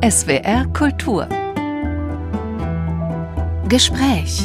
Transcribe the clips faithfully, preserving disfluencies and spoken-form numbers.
S W R Kultur Gespräch.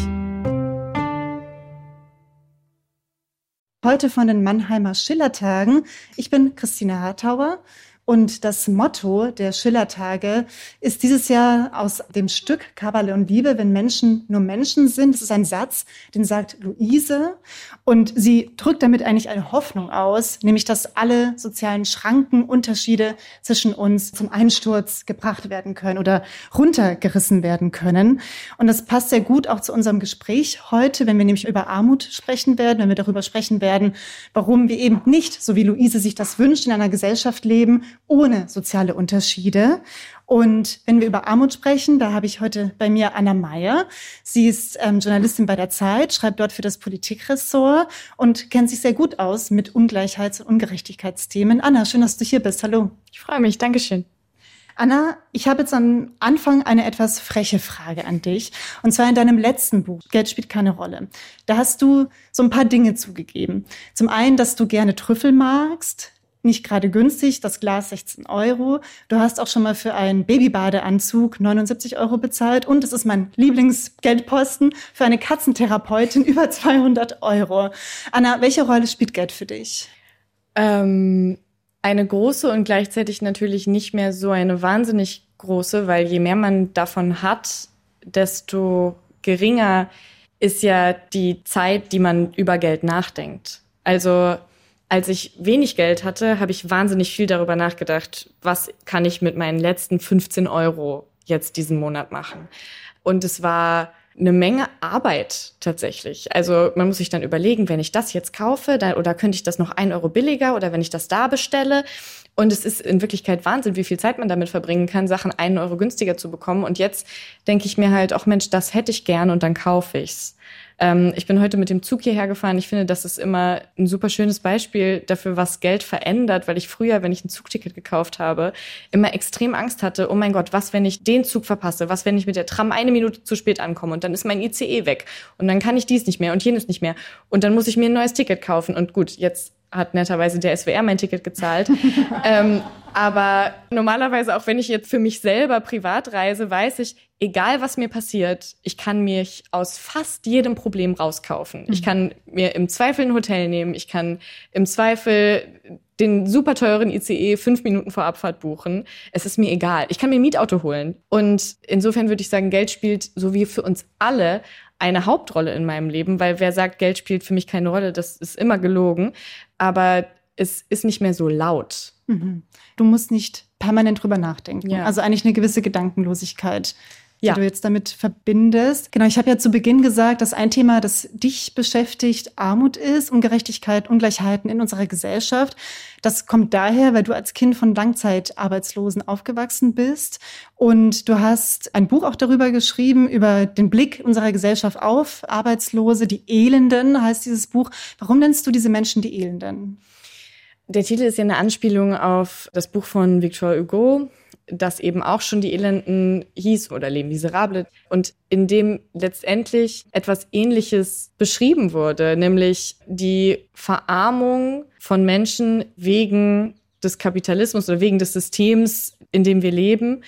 Heute von den Mannheimer Schillertagen. Ich bin Christine Hartauer und das Motto der Schillertage ist dieses Jahr aus dem Stück Kabbala und Liebe, wenn Menschen nur Menschen sind. Das ist ein Satz, den sagt Luise und sie drückt damit eigentlich eine Hoffnung aus, nämlich dass alle sozialen Schranken, Unterschiede zwischen uns zum Einsturz gebracht werden können oder runtergerissen werden können. Und das passt sehr gut auch zu unserem Gespräch heute, wenn wir nämlich über Armut sprechen werden, wenn wir darüber sprechen werden, warum wir eben nicht, so wie Luise sich das wünscht, in einer Gesellschaft leben, ohne soziale Unterschiede. Und wenn wir über Armut sprechen, da habe ich heute bei mir Anna Meyer. Sie ist ähm, Journalistin bei der Zeit, schreibt dort für das Politikressort und kennt sich sehr gut aus mit Ungleichheits- und Ungerechtigkeitsthemen. Anna, schön, dass du hier bist. Hallo. Ich freue mich. Dankeschön. Anna, ich habe jetzt am Anfang eine etwas freche Frage an dich. Und zwar in deinem letzten Buch, Geld spielt keine Rolle. Da hast du so ein paar Dinge zugegeben. Zum einen, dass du gerne Trüffel magst. Nicht gerade günstig, das Glas sechzehn Euro. Du hast auch schon mal für einen Babybadeanzug neunundsiebzig Euro bezahlt. Und es ist mein Lieblingsgeldposten für eine Katzentherapeutin über zweihundert Euro. Anna, welche Rolle spielt Geld für dich? Ähm, eine große und gleichzeitig natürlich nicht mehr so eine wahnsinnig große, weil je mehr man davon hat, desto geringer ist ja die Zeit, die man über Geld nachdenkt. Also als ich wenig Geld hatte, habe ich wahnsinnig viel darüber nachgedacht, was kann ich mit meinen letzten fünfzehn Euro jetzt diesen Monat machen. Und es war eine Menge Arbeit tatsächlich. Also man muss sich dann überlegen, wenn ich das jetzt kaufe, dann, oder könnte ich das noch ein Euro billiger oder wenn ich das da bestelle. Und es ist in Wirklichkeit Wahnsinn, wie viel Zeit man damit verbringen kann, Sachen einen Euro günstiger zu bekommen. Und jetzt denke ich mir halt, ach Mensch, das hätte ich gern und dann kaufe ich's. Ähm, ich bin heute mit dem Zug hierher gefahren. Ich finde, das ist immer ein super schönes Beispiel dafür, was Geld verändert, weil ich früher, wenn ich ein Zugticket gekauft habe, immer extrem Angst hatte, oh mein Gott, was, wenn ich den Zug verpasse? Was, wenn ich mit der Tram eine Minute zu spät ankomme und dann ist mein I C E weg und dann kann ich dies nicht mehr und jenes nicht mehr und dann muss ich mir ein neues Ticket kaufen. Und gut, jetzt hat netterweise der S W R mein Ticket gezahlt. ähm, aber normalerweise, auch wenn ich jetzt für mich selber privat reise, weiß ich, egal was mir passiert, ich kann mich aus fast jedem Problem rauskaufen. Mhm. Ich kann mir im Zweifel ein Hotel nehmen, ich kann im Zweifel den super teuren I C E fünf Minuten vor Abfahrt buchen. Es ist mir egal. Ich kann mir ein Mietauto holen. Und insofern würde ich sagen, Geld spielt so wie für uns alle eine Hauptrolle in meinem Leben, weil wer sagt, Geld spielt für mich keine Rolle, das ist immer gelogen. Aber es ist nicht mehr so laut. Mhm. Du musst nicht permanent drüber nachdenken. Ja. Also eigentlich eine gewisse Gedankenlosigkeit, die ja. du jetzt damit verbindest. Genau, ich habe ja zu Beginn gesagt, dass ein Thema, das dich beschäftigt, Armut ist, Ungerechtigkeit, Ungleichheiten in unserer Gesellschaft. Das kommt daher, weil du als Kind von Langzeitarbeitslosen aufgewachsen bist. Und du hast ein Buch auch darüber geschrieben, über den Blick unserer Gesellschaft auf Arbeitslose, die Elenden, heißt dieses Buch. Warum nennst du diese Menschen die Elenden? Der Titel ist ja eine Anspielung auf das Buch von Victor Hugo, das eben auch schon die Elenden hieß oder Les Miserables und in dem letztendlich etwas Ähnliches beschrieben wurde, nämlich die Verarmung von Menschen wegen des Kapitalismus oder wegen des Systems, in dem wir leben.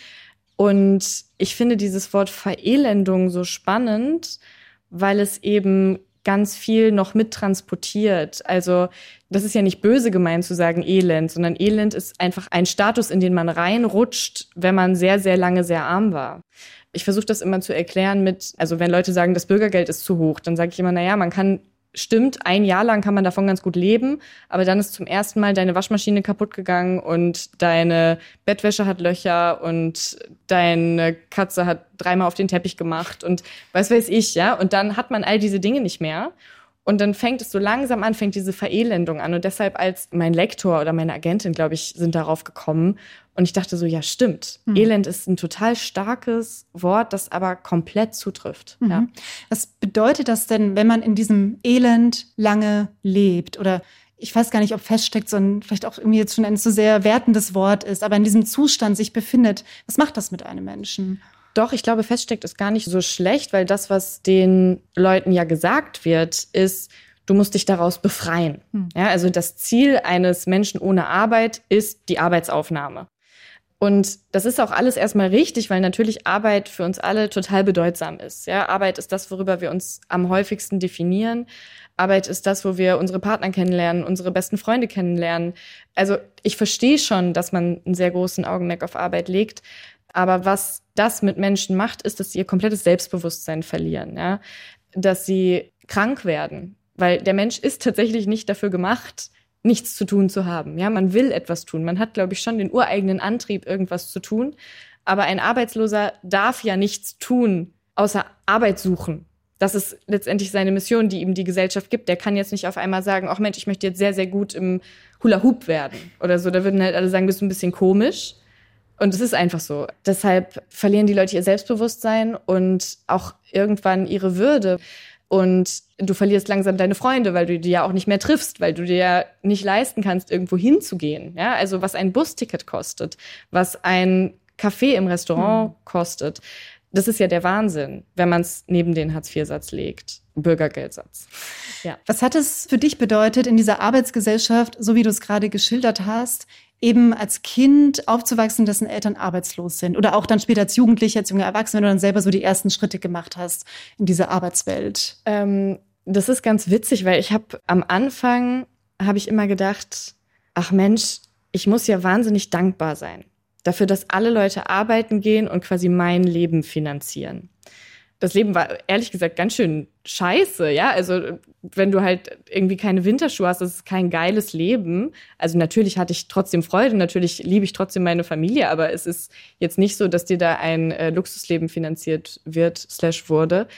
Und ich finde dieses Wort Verelendung so spannend, weil es eben ganz viel noch mittransportiert. Also das ist ja nicht böse gemeint zu sagen Elend, sondern Elend ist einfach ein Status, in den man reinrutscht, wenn man sehr, sehr lange sehr arm war. Ich versuche das immer zu erklären mit, also wenn Leute sagen, das Bürgergeld ist zu hoch, dann sage ich immer, naja, man kann, stimmt, ein Jahr lang kann man davon ganz gut leben, aber dann ist zum ersten Mal deine Waschmaschine kaputt gegangen und deine Bettwäsche hat Löcher und deine Katze hat dreimal auf den Teppich gemacht und was weiß ich, ja. Und dann hat man all diese Dinge nicht mehr. Und dann fängt es so langsam an, fängt diese Verelendung an. Und deshalb als mein Lektor oder meine Agentin, glaube ich, sind darauf gekommen. Und ich dachte so, ja, stimmt. Mhm. Elend ist ein total starkes Wort, das aber komplett zutrifft. Mhm. Ja. Was bedeutet das denn, wenn man in diesem Elend lange lebt? Oder ich weiß gar nicht, ob feststeckt, sondern vielleicht auch irgendwie jetzt schon ein zu sehr wertendes Wort ist, aber in diesem Zustand sich befindet. Was macht das mit einem Menschen? Doch, ich glaube, feststeckt ist gar nicht so schlecht, weil das, was den Leuten ja gesagt wird, ist, du musst dich daraus befreien. Hm. Ja, also das Ziel eines Menschen ohne Arbeit ist die Arbeitsaufnahme. Und das ist auch alles erstmal richtig, weil natürlich Arbeit für uns alle total bedeutsam ist. Ja, Arbeit ist das, worüber wir uns am häufigsten definieren. Arbeit ist das, wo wir unsere Partner kennenlernen, unsere besten Freunde kennenlernen. Also ich verstehe schon, dass man einen sehr großen Augenmerk auf Arbeit legt. Aber was das mit Menschen macht, ist, dass sie ihr komplettes Selbstbewusstsein verlieren. Ja? Dass sie krank werden. Weil der Mensch ist tatsächlich nicht dafür gemacht, nichts zu tun zu haben. Ja, man will etwas tun. Man hat, glaube ich, schon den ureigenen Antrieb, irgendwas zu tun. Aber ein Arbeitsloser darf ja nichts tun, außer Arbeit suchen. Das ist letztendlich seine Mission, die ihm die Gesellschaft gibt. Der kann jetzt nicht auf einmal sagen, ach Mensch, ich möchte jetzt sehr, sehr gut im Hula-Hoop werden oder so. Da würden halt alle sagen, bist du ein bisschen komisch. Und es ist einfach so. Deshalb verlieren die Leute ihr Selbstbewusstsein und auch irgendwann ihre Würde. Und du verlierst langsam deine Freunde, weil du die ja auch nicht mehr triffst, weil du dir ja nicht leisten kannst, irgendwo hinzugehen. Ja, also was ein Busticket kostet, was ein Kaffee im Restaurant mhm. kostet, das ist ja der Wahnsinn, wenn man es neben den Hartz vier Satz legt. Bürgergeldsatz. Ja. Was hat es für dich bedeutet, in dieser Arbeitsgesellschaft, so wie du es gerade geschildert hast, eben als Kind aufzuwachsen, dessen Eltern arbeitslos sind? Oder auch dann später als Jugendlicher, als junger Erwachsener, wenn du dann selber so die ersten Schritte gemacht hast in diese Arbeitswelt? Ähm, das ist ganz witzig, weil ich habe am Anfang, habe ich immer gedacht, ach Mensch, ich muss ja wahnsinnig dankbar sein dafür, dass alle Leute arbeiten gehen und quasi mein Leben finanzieren. Das Leben war ehrlich gesagt ganz schön scheiße, ja. Also wenn du halt irgendwie keine Winterschuhe hast, das ist kein geiles Leben. Also natürlich hatte ich trotzdem Freude, natürlich liebe ich trotzdem meine Familie, aber es ist jetzt nicht so, dass dir da ein äh, Luxusleben finanziert wird, slash wurde.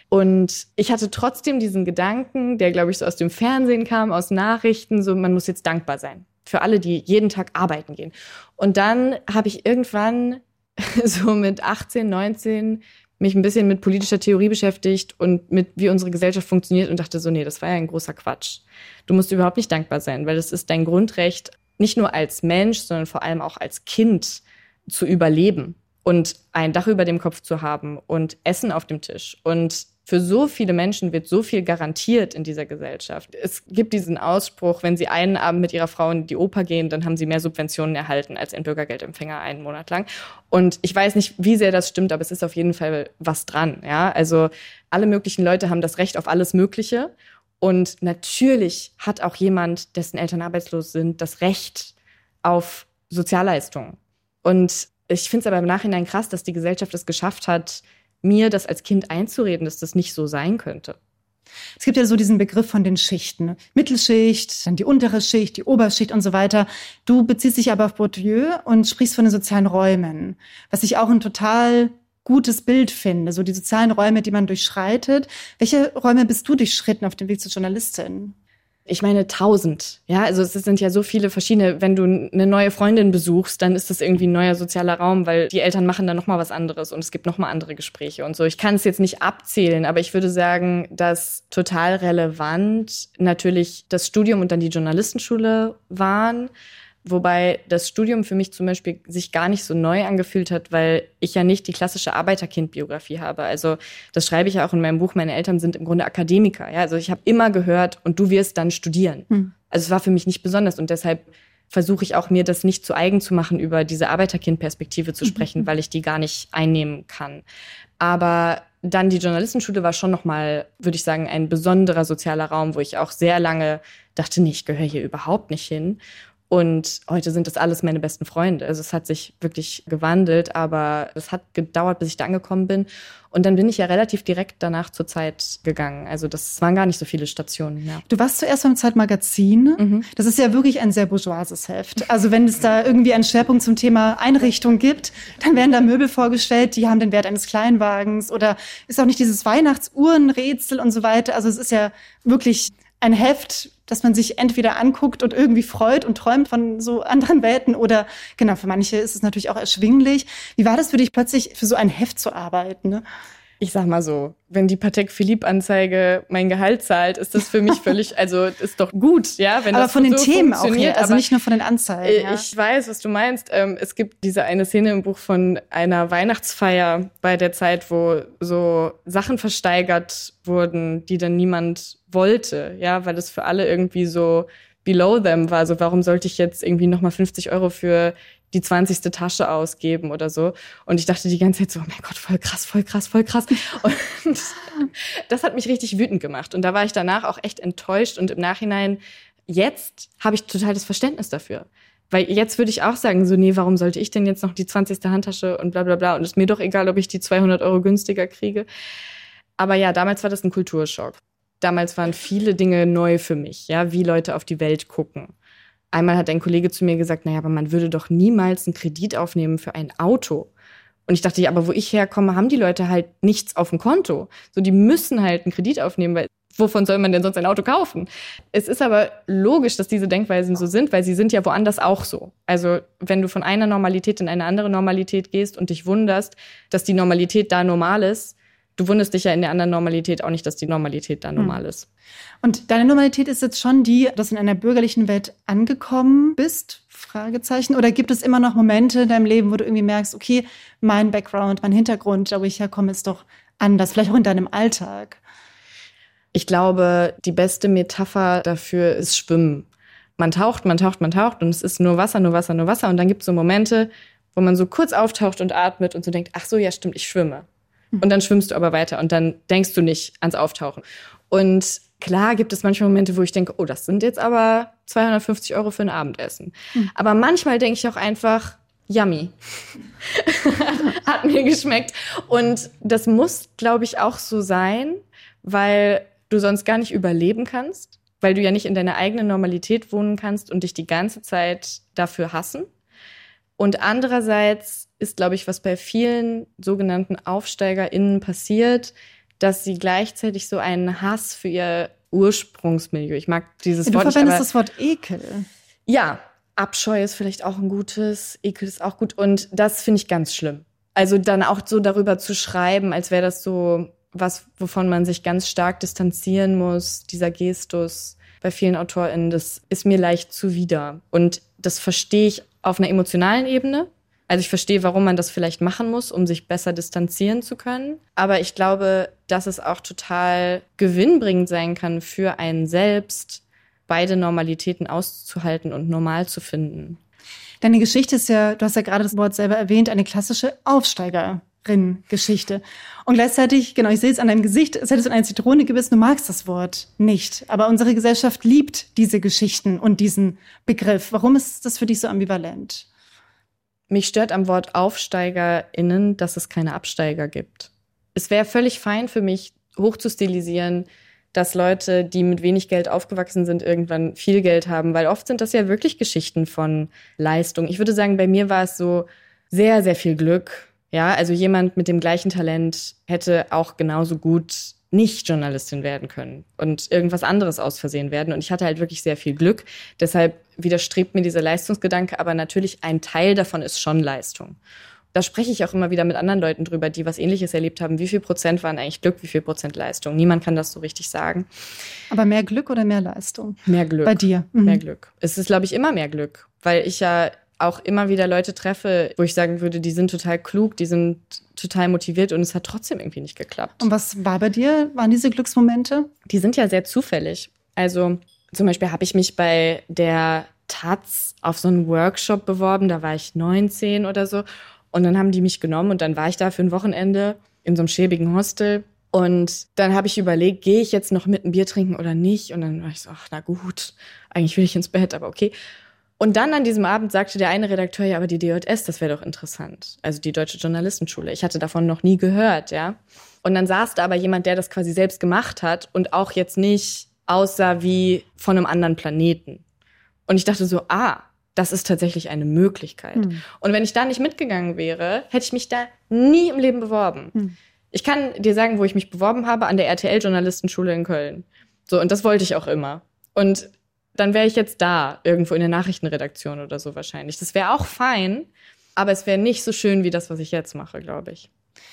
Und ich hatte trotzdem diesen Gedanken, der, glaube ich, so aus dem Fernsehen kam, aus Nachrichten, so man muss jetzt dankbar sein für alle, die jeden Tag arbeiten gehen. Und dann habe ich irgendwann so mit achtzehn, neunzehn mich ein bisschen mit politischer Theorie beschäftigt und mit wie unsere Gesellschaft funktioniert und dachte so, nee, das war ja ein großer Quatsch. Du musst überhaupt nicht dankbar sein, weil das ist dein Grundrecht, nicht nur als Mensch, sondern vor allem auch als Kind zu überleben und ein Dach über dem Kopf zu haben und Essen auf dem Tisch. Und für so viele Menschen wird so viel garantiert in dieser Gesellschaft. Es gibt diesen Ausspruch, wenn sie einen Abend mit ihrer Frau in die Oper gehen, dann haben sie mehr Subventionen erhalten als ein Bürgergeldempfänger einen Monat lang. Und ich weiß nicht, wie sehr das stimmt, aber es ist auf jeden Fall was dran. Ja, also alle möglichen Leute haben das Recht auf alles Mögliche. Und natürlich hat auch jemand, dessen Eltern arbeitslos sind, das Recht auf Sozialleistungen. Und ich finde es aber im Nachhinein krass, dass die Gesellschaft es geschafft hat, mir das als Kind einzureden, dass das nicht so sein könnte. Es gibt ja so diesen Begriff von den Schichten. Mittelschicht, dann die untere Schicht, die Oberschicht und so weiter. Du beziehst dich aber auf Bourdieu und sprichst von den sozialen Räumen, was ich auch ein total gutes Bild finde. So die sozialen Räume, die man durchschreitet. Welche Räume bist du durchschritten auf dem Weg zur Journalistin? Ich meine tausend, ja, also es sind ja so viele verschiedene, wenn du eine neue Freundin besuchst, dann ist das irgendwie ein neuer sozialer Raum, weil die Eltern machen dann nochmal was anderes und es gibt nochmal andere Gespräche und so. Ich kann es jetzt nicht abzählen, aber ich würde sagen, dass total relevant natürlich das Studium und dann die Journalistenschule waren, wobei das Studium für mich zum Beispiel sich gar nicht so neu angefühlt hat, weil ich ja nicht die klassische Arbeiterkind-Biografie habe. Also das schreibe ich ja auch in meinem Buch. Meine Eltern sind im Grunde Akademiker. Ja? Also ich habe immer gehört, und du wirst dann studieren. Hm. Also es war für mich nicht besonders und deshalb versuche ich auch, mir das nicht zu eigen zu machen, über diese Arbeiterkind-Perspektive zu sprechen, mhm. weil ich die gar nicht einnehmen kann. Aber dann die Journalistenschule war schon nochmal, würde ich sagen, ein besonderer sozialer Raum, wo ich auch sehr lange dachte, nee, ich gehöre hier überhaupt nicht hin. Und heute sind das alles meine besten Freunde. Also es hat sich wirklich gewandelt, aber es hat gedauert, bis ich da angekommen bin. Und dann bin ich ja relativ direkt danach zur Zeit gegangen. Also das waren gar nicht so viele Stationen. Ja. Du warst zuerst beim Zeitmagazin. Mhm. Das ist ja wirklich ein sehr bourgeoises Heft. Also wenn es da irgendwie einen Schwerpunkt zum Thema Einrichtung gibt, dann werden da Möbel vorgestellt, die haben den Wert eines Kleinwagens. Oder ist auch nicht dieses Weihnachtsuhrenrätsel und so weiter. Also es ist ja wirklich ein Heft, dass man sich entweder anguckt und irgendwie freut und träumt von so anderen Welten oder, genau, für manche ist es natürlich auch erschwinglich. Wie war das für dich, plötzlich für so ein Heft zu arbeiten, ne? Ich sag mal so, wenn die Patek Philippe-Anzeige mein Gehalt zahlt, ist das für mich völlig, also ist doch gut, ja. Wenn aber das von den so Themen auch her, also aber nicht nur von den Anzeigen. Ja. Ich weiß, was du meinst. Es gibt diese eine Szene im Buch von einer Weihnachtsfeier bei der Zeit, wo so Sachen versteigert wurden, die dann niemand wollte, ja, weil es für alle irgendwie so below them war. So, warum sollte ich jetzt irgendwie nochmal fünfzig Euro für die zwanzigste Tasche ausgeben oder so? Und ich dachte die ganze Zeit so, oh mein Gott, voll krass, voll krass, voll krass. Und das hat mich richtig wütend gemacht. Und da war ich danach auch echt enttäuscht. Und im Nachhinein, jetzt habe ich total das Verständnis dafür. Weil jetzt würde ich auch sagen, so, nee, warum sollte ich denn jetzt noch die zwanzigste Handtasche und bla bla bla. Und es ist mir doch egal, ob ich die zweihundert Euro günstiger kriege. Aber ja, damals war das ein Kulturschock. Damals waren viele Dinge neu für mich, ja, wie Leute auf die Welt gucken. Einmal hat ein Kollege zu mir gesagt, naja, aber man würde doch niemals einen Kredit aufnehmen für ein Auto. Und ich dachte, ja, aber wo ich herkomme, haben die Leute halt nichts auf dem Konto. So, die müssen halt einen Kredit aufnehmen, weil wovon soll man denn sonst ein Auto kaufen? Es ist aber logisch, dass diese Denkweisen so sind, weil sie sind ja woanders auch so. Also wenn du von einer Normalität in eine andere Normalität gehst und dich wunderst, dass die Normalität da normal ist, du wunderst dich ja in der anderen Normalität auch nicht, dass die Normalität da normal hm. ist. Und deine Normalität ist jetzt schon die, dass du in einer bürgerlichen Welt angekommen bist? Fragezeichen. Oder gibt es immer noch Momente in deinem Leben, wo du irgendwie merkst, okay, mein Background, mein Hintergrund, da wo ich herkomme, ist doch anders. Vielleicht auch in deinem Alltag. Ich glaube, die beste Metapher dafür ist Schwimmen. Man taucht, man taucht, man taucht und es ist nur Wasser, nur Wasser, nur Wasser. Und dann gibt es so Momente, wo man so kurz auftaucht und atmet und so denkt, ach so, ja stimmt, ich schwimme. Und dann schwimmst du aber weiter und dann denkst du nicht ans Auftauchen. Und klar gibt es manchmal Momente, wo ich denke, oh, das sind jetzt aber zweihundertfünfzig Euro für ein Abendessen. Mhm. Aber manchmal denke ich auch einfach, yummy. Hat mir geschmeckt. Und das muss, glaube ich, auch so sein, weil du sonst gar nicht überleben kannst, weil du ja nicht in deiner eigenen Normalität wohnen kannst und dich die ganze Zeit dafür hassen. Und andererseits ist, glaube ich, was bei vielen sogenannten AufsteigerInnen passiert, dass sie gleichzeitig so einen Hass für ihr Ursprungsmilieu. Ich mag dieses du Wort nicht. Du verwendest das Wort Ekel. Ja, Abscheu ist vielleicht auch ein gutes, Ekel ist auch gut. Und das finde ich ganz schlimm. Also dann auch so darüber zu schreiben, als wäre das so was, wovon man sich ganz stark distanzieren muss, dieser Gestus bei vielen AutorInnen, das ist mir leicht zuwider. Und das verstehe ich auf einer emotionalen Ebene. Also ich verstehe, warum man das vielleicht machen muss, um sich besser distanzieren zu können. Aber ich glaube, dass es auch total gewinnbringend sein kann für einen selbst, beide Normalitäten auszuhalten und normal zu finden. Deine Geschichte ist ja, du hast ja gerade das Wort selber erwähnt, eine klassische Aufsteigerin-Geschichte. Und gleichzeitig, genau, ich sehe es an deinem Gesicht, als hättest du in eine Zitrone gebissen, du magst das Wort nicht. Aber unsere Gesellschaft liebt diese Geschichten und diesen Begriff. Warum ist das für dich so ambivalent? Mich stört am Wort AufsteigerInnen, dass es keine Absteiger gibt. Es wäre völlig fein für mich, hochzustilisieren, dass Leute, die mit wenig Geld aufgewachsen sind, irgendwann viel Geld haben. Weil oft sind das ja wirklich Geschichten von Leistung. Ich würde sagen, bei mir war es so sehr, sehr viel Glück. Ja, also jemand mit dem gleichen Talent hätte auch genauso gut nicht Journalistin werden können und irgendwas anderes aus Versehen werden. Und ich hatte halt wirklich sehr viel Glück. Deshalb widerstrebt mir dieser Leistungsgedanke. Aber natürlich ein Teil davon ist schon Leistung. Da spreche ich auch immer wieder mit anderen Leuten drüber, die was Ähnliches erlebt haben. Wie viel Prozent waren eigentlich Glück, wie viel Prozent Leistung? Niemand kann das so richtig sagen. Aber mehr Glück oder mehr Leistung? Mehr Glück. Bei dir? Mhm. Mehr Glück. Es ist, glaube ich, immer mehr Glück. Weil ich ja auch immer wieder Leute treffe, wo ich sagen würde, die sind total klug, die sind total motiviert und es hat trotzdem irgendwie nicht geklappt. Und was war bei dir? Waren diese Glücksmomente? Die sind ja sehr zufällig. Also zum Beispiel habe ich mich bei der Taz auf so einen Workshop beworben, da war ich neunzehn oder so. Und dann haben die mich genommen und dann war ich da für ein Wochenende in so einem schäbigen Hostel. Und dann habe ich überlegt, gehe ich jetzt noch mit ein Bier trinken oder nicht? Und dann war ich so, ach na gut, eigentlich will ich ins Bett, aber okay. Und dann an diesem Abend sagte der eine Redakteur, ja, aber die D J S, das wäre doch interessant. Also die Deutsche Journalistenschule. Ich hatte davon noch nie gehört, ja. Und dann saß da aber jemand, der das quasi selbst gemacht hat und auch jetzt nicht aussah wie von einem anderen Planeten. Und ich dachte so, ah, das ist tatsächlich eine Möglichkeit. Hm. Und wenn ich da nicht mitgegangen wäre, hätte ich mich da nie im Leben beworben. Hm. Ich kann dir sagen, wo ich mich beworben habe, an der R T L-Journalistenschule in Köln. So, und das wollte ich auch immer. Und dann wäre ich jetzt da, irgendwo in der Nachrichtenredaktion oder so wahrscheinlich. Das wäre auch fein, aber es wäre nicht so schön wie das, was ich jetzt mache, glaube ich.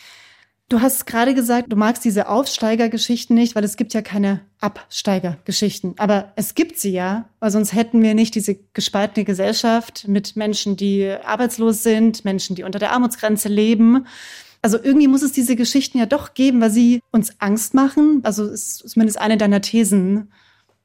Du hast gerade gesagt, du magst diese Aufsteigergeschichten nicht, weil es gibt ja keine Absteigergeschichten. Aber es gibt sie ja, weil sonst hätten wir nicht diese gespaltene Gesellschaft mit Menschen, die arbeitslos sind, Menschen, die unter der Armutsgrenze leben. Also irgendwie muss es diese Geschichten ja doch geben, weil sie uns Angst machen. Also ist zumindest eine deiner Thesen.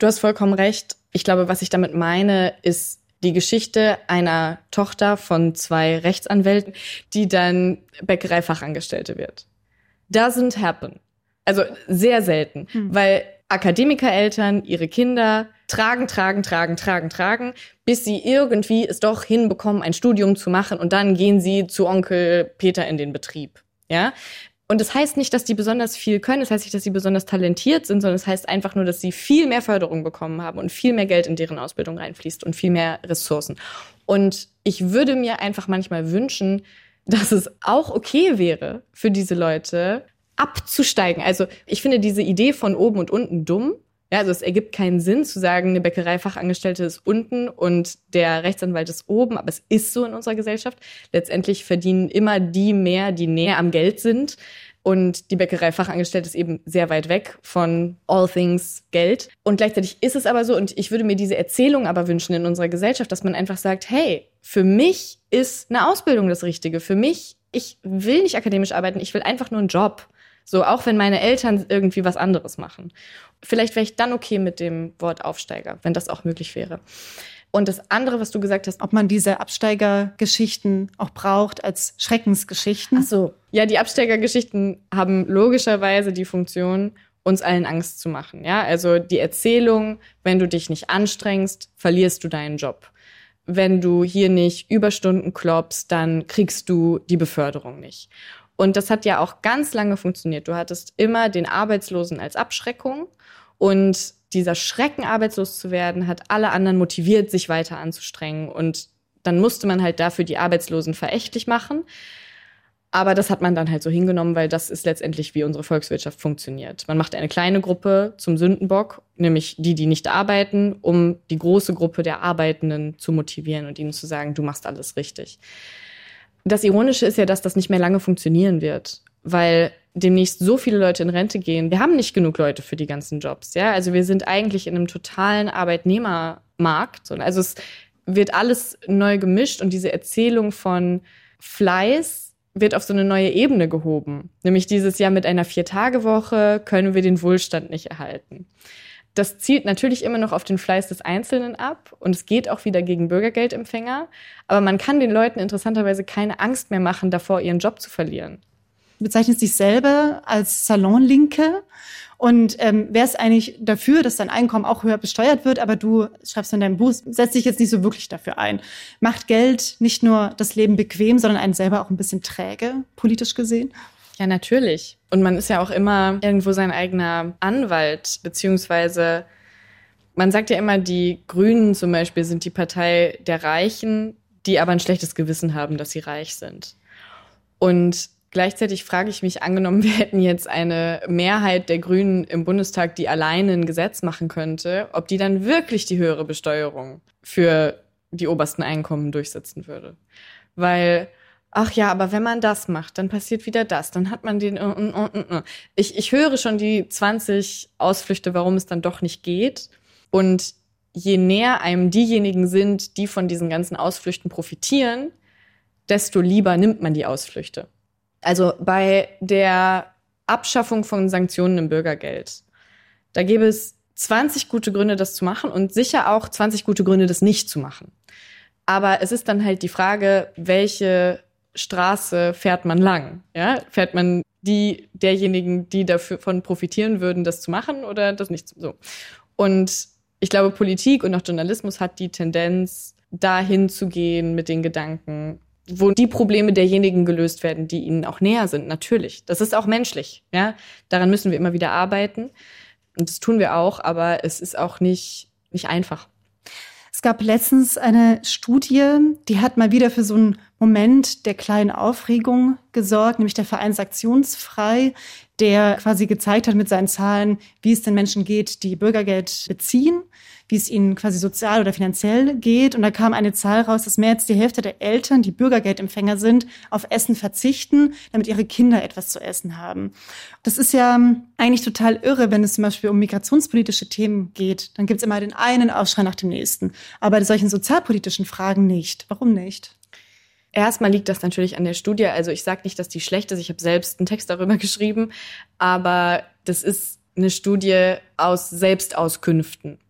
Du hast vollkommen recht. Ich glaube, was ich damit meine, ist die Geschichte einer Tochter von zwei Rechtsanwälten, die dann Bäckereifachangestellte wird. Doesn't happen. Also sehr selten, hm. weil Akademikereltern ihre Kinder tragen, tragen, tragen, tragen, tragen, bis sie irgendwie es doch hinbekommen, ein Studium zu machen und dann gehen sie zu Onkel Peter in den Betrieb. Ja? Und das heißt nicht, dass die besonders viel können, das heißt nicht, dass sie besonders talentiert sind, sondern es das heißt einfach nur, dass sie viel mehr Förderung bekommen haben und viel mehr Geld in deren Ausbildung reinfließt und viel mehr Ressourcen. Und ich würde mir einfach manchmal wünschen, dass es auch okay wäre für diese Leute, abzusteigen. Also ich finde diese Idee von oben und unten dumm. Ja, also es ergibt keinen Sinn zu sagen, eine Bäckereifachangestellte ist unten und der Rechtsanwalt ist oben, aber es ist so in unserer Gesellschaft. Letztendlich verdienen immer die mehr, die näher am Geld sind und die Bäckereifachangestellte ist eben sehr weit weg von all things Geld. Und gleichzeitig ist es aber so, und ich würde mir diese Erzählung aber wünschen in unserer Gesellschaft, dass man einfach sagt, hey, für mich ist eine Ausbildung das Richtige. Für mich, ich will nicht akademisch arbeiten, ich will einfach nur einen Job. So, auch wenn meine Eltern irgendwie was anderes machen. Vielleicht wäre ich dann okay mit dem Wort Aufsteiger, wenn das auch möglich wäre. Und das andere, was du gesagt hast, ob man diese Absteigergeschichten auch braucht als Schreckensgeschichten. Ach so. Ja, die Absteigergeschichten haben logischerweise die Funktion, uns allen Angst zu machen. Ja, also die Erzählung, wenn du dich nicht anstrengst, verlierst du deinen Job. Wenn du hier nicht Überstunden kloppst, dann kriegst du die Beförderung nicht. Und das hat ja auch ganz lange funktioniert. Du hattest immer den Arbeitslosen als Abschreckung. Und dieser Schrecken, arbeitslos zu werden, hat alle anderen motiviert, sich weiter anzustrengen. Und dann musste man halt dafür die Arbeitslosen verächtlich machen. Aber das hat man dann halt so hingenommen, weil das ist letztendlich, wie unsere Volkswirtschaft funktioniert. Man macht eine kleine Gruppe zum Sündenbock, nämlich die, die nicht arbeiten, um die große Gruppe der Arbeitenden zu motivieren und ihnen zu sagen, du machst alles richtig. Das Ironische ist ja, dass das nicht mehr lange funktionieren wird, weil demnächst so viele Leute in Rente gehen. Wir haben nicht genug Leute für die ganzen Jobs. Ja, also wir sind eigentlich in einem totalen Arbeitnehmermarkt. Also es wird alles neu gemischt und diese Erzählung von Fleiß wird auf so eine neue Ebene gehoben. Nämlich dieses Jahr mit einer Vier-Tage-Woche können wir den Wohlstand nicht erhalten. Das zielt natürlich immer noch auf den Fleiß des Einzelnen ab und es geht auch wieder gegen Bürgergeldempfänger. Aber man kann den Leuten interessanterweise keine Angst mehr machen, davor ihren Job zu verlieren. Du bezeichnest dich selber als Salonlinke und ähm, wärst eigentlich dafür, dass dein Einkommen auch höher besteuert wird, aber du schreibst in deinem Buch, setzt dich jetzt nicht so wirklich dafür ein. Macht Geld nicht nur das Leben bequem, sondern einen selber auch ein bisschen träge, politisch gesehen? Ja, natürlich. Und man ist ja auch immer irgendwo sein eigener Anwalt, beziehungsweise man sagt ja immer, die Grünen zum Beispiel sind die Partei der Reichen, die aber ein schlechtes Gewissen haben, dass sie reich sind. Und gleichzeitig frage ich mich, angenommen, wir hätten jetzt eine Mehrheit der Grünen im Bundestag, die alleine ein Gesetz machen könnte, ob die dann wirklich die höhere Besteuerung für die obersten Einkommen durchsetzen würde. Weil ach ja, aber wenn man das macht, dann passiert wieder das. Dann hat man den... Uh, uh, uh, uh. Ich, ich höre schon die zwanzig Ausflüchte, warum es dann doch nicht geht. Und je näher einem diejenigen sind, die von diesen ganzen Ausflüchten profitieren, desto lieber nimmt man die Ausflüchte. Also bei der Abschaffung von Sanktionen im Bürgergeld, da gäbe es zwanzig gute Gründe, das zu machen und sicher auch zwanzig gute Gründe, das nicht zu machen. Aber es ist dann halt die Frage, welche Straße fährt man lang? Ja? Fährt man die derjenigen, die davon profitieren würden, das zu machen oder das nicht so? Und ich glaube, Politik und auch Journalismus hat die Tendenz, dahin zu gehen mit den Gedanken, wo die Probleme derjenigen gelöst werden, die ihnen auch näher sind. Natürlich. Das ist auch menschlich. Ja? Daran müssen wir immer wieder arbeiten. Und das tun wir auch, aber es ist auch nicht, nicht einfach. Es gab letztens eine Studie, die hat mal wieder für so einen Moment der kleinen Aufregung gesorgt, nämlich der Verein Sanktionsfrei, der quasi gezeigt hat mit seinen Zahlen, wie es den Menschen geht, die Bürgergeld beziehen, wie es ihnen quasi sozial oder finanziell geht. Und da kam eine Zahl raus, dass mehr als die Hälfte der Eltern, die Bürgergeldempfänger sind, auf Essen verzichten, damit ihre Kinder etwas zu essen haben. Das ist ja eigentlich total irre, wenn es zum Beispiel um migrationspolitische Themen geht. Dann gibt es immer den einen Aufschrei nach dem nächsten. Aber bei solchen sozialpolitischen Fragen nicht. Warum nicht? Erstmal liegt das natürlich an der Studie. Also ich sage nicht, dass die schlecht ist. Ich habe selbst einen Text darüber geschrieben. Aber das ist eine Studie aus Selbstauskünften.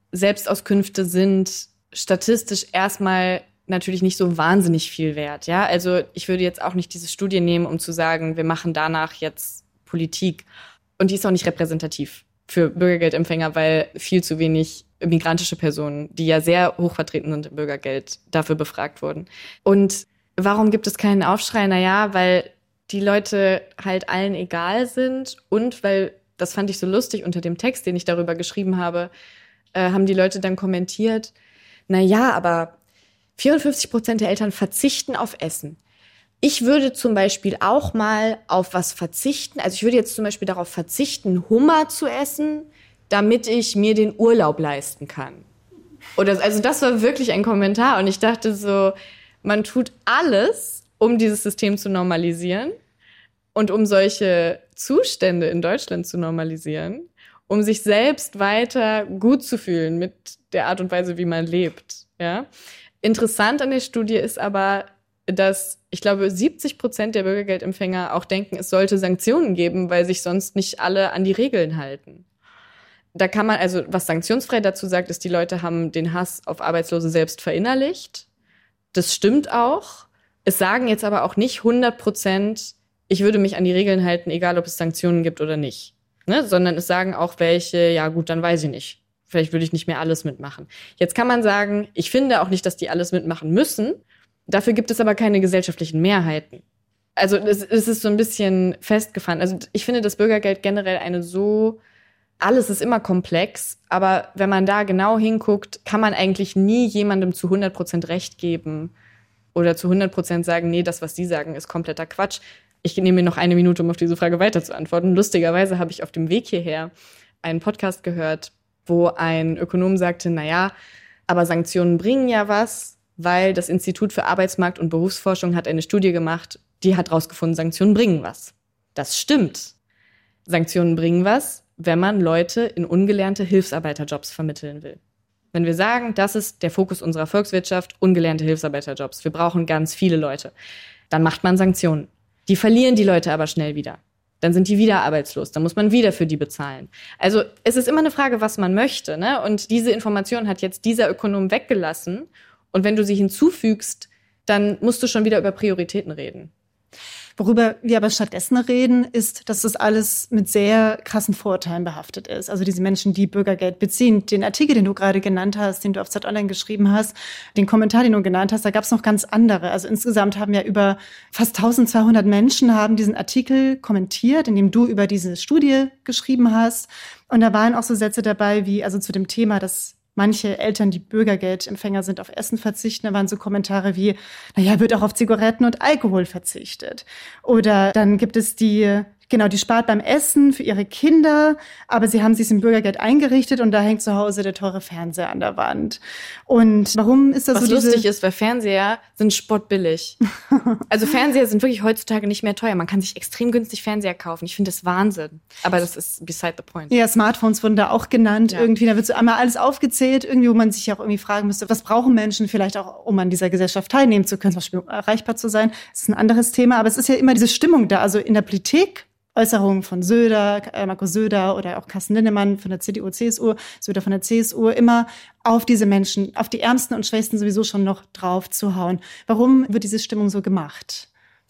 Selbstauskünfte sind statistisch erstmal natürlich nicht so wahnsinnig viel wert. Ja, also ich würde jetzt auch nicht diese Studie nehmen, um zu sagen, wir machen danach jetzt Politik. Und die ist auch nicht repräsentativ für Bürgergeldempfänger, weil viel zu wenig migrantische Personen, die ja sehr hoch vertreten sind im Bürgergeld, dafür befragt wurden. Und warum gibt es keinen Aufschrei? Naja, weil die Leute halt allen egal sind und weil, das fand ich so lustig unter dem Text, den ich darüber geschrieben habe, äh, haben die Leute dann kommentiert, naja, aber vierundfünfzig Prozent der Eltern verzichten auf Essen. Ich würde zum Beispiel auch mal auf was verzichten. Also ich würde jetzt zum Beispiel darauf verzichten, Hummer zu essen, damit ich mir den Urlaub leisten kann. Oder, also das war wirklich ein Kommentar. Und ich dachte so, man tut alles, um dieses System zu normalisieren und um solche Zustände in Deutschland zu normalisieren, um sich selbst weiter gut zu fühlen mit der Art und Weise, wie man lebt. Ja? Interessant an der Studie ist aber, dass ich glaube, siebzig Prozent der Bürgergeldempfänger auch denken, es sollte Sanktionen geben, weil sich sonst nicht alle an die Regeln halten. Da kann man, also was sanktionsfrei dazu sagt, ist, die Leute haben den Hass auf Arbeitslose selbst verinnerlicht. Das stimmt auch. Es sagen jetzt aber auch nicht hundert Prozent, ich würde mich an die Regeln halten, egal ob es Sanktionen gibt oder nicht. Ne? Sondern es sagen auch welche, ja gut, dann weiß ich nicht. Vielleicht würde ich nicht mehr alles mitmachen. Jetzt kann man sagen, ich finde auch nicht, dass die alles mitmachen müssen. Dafür gibt es aber keine gesellschaftlichen Mehrheiten. Also es, es ist so ein bisschen festgefahren. Also ich finde das Bürgergeld generell eine so, alles ist immer komplex, aber wenn man da genau hinguckt, kann man eigentlich nie jemandem zu hundert Prozent Recht geben oder zu hundert Prozent sagen, nee, das, was Sie sagen, ist kompletter Quatsch. Ich nehme mir noch eine Minute, um auf diese Frage weiter zu antworten. Lustigerweise habe ich auf dem Weg hierher einen Podcast gehört, wo ein Ökonom sagte, naja, aber Sanktionen bringen ja was, weil das Institut für Arbeitsmarkt- und Berufsforschung hat eine Studie gemacht, die hat rausgefunden, Sanktionen bringen was. Das stimmt. Sanktionen bringen was, wenn man Leute in ungelernte Hilfsarbeiterjobs vermitteln will. Wenn wir sagen, das ist der Fokus unserer Volkswirtschaft, ungelernte Hilfsarbeiterjobs, wir brauchen ganz viele Leute, dann macht man Sanktionen. Die verlieren die Leute aber schnell wieder. Dann sind die wieder arbeitslos, dann muss man wieder für die bezahlen. Also es ist immer eine Frage, was man möchte, ne? Und diese Information hat jetzt dieser Ökonom weggelassen. Und wenn du sie hinzufügst, dann musst du schon wieder über Prioritäten reden. Worüber wir aber stattdessen reden, ist, dass das alles mit sehr krassen Vorurteilen behaftet ist. Also diese Menschen, die Bürgergeld beziehen. Den Artikel, den du gerade genannt hast, den du auf Zeit Online geschrieben hast, den Kommentar, den du genannt hast, da gab es noch ganz andere. Also insgesamt haben ja über fast eintausendzweihundert Menschen haben diesen Artikel kommentiert, in dem du über diese Studie geschrieben hast. Und da waren auch so Sätze dabei wie, also zu dem Thema, dass manche Eltern, die Bürgergeldempfänger sind, auf Essen verzichten. Da waren so Kommentare wie, naja, wird auch auf Zigaretten und Alkohol verzichtet. Oder dann gibt es die, genau, die spart beim Essen für ihre Kinder, aber sie haben sich im Bürgergeld eingerichtet und da hängt zu Hause der teure Fernseher an der Wand. Und warum ist das Was so? Was lustig ist, weil Fernseher sind spottbillig. Also Fernseher sind wirklich heutzutage nicht mehr teuer. Man kann sich extrem günstig Fernseher kaufen. Ich finde das Wahnsinn. Aber das ist beside the point. Ja, Smartphones wurden da auch genannt. Ja. Irgendwie, da wird so einmal alles aufgezählt, irgendwie, wo man sich ja auch irgendwie fragen müsste, was brauchen Menschen vielleicht auch, um an dieser Gesellschaft teilnehmen zu können, zum Beispiel um erreichbar zu sein. Das ist ein anderes Thema, aber es ist ja immer diese Stimmung da. Also in der Politik, Äußerungen von Söder, äh, Markus Söder oder auch Carsten Linnemann von der C D U, C S U, Söder von der C S U, immer auf diese Menschen, auf die Ärmsten und Schwächsten sowieso schon noch drauf zu hauen. Warum wird diese Stimmung so gemacht?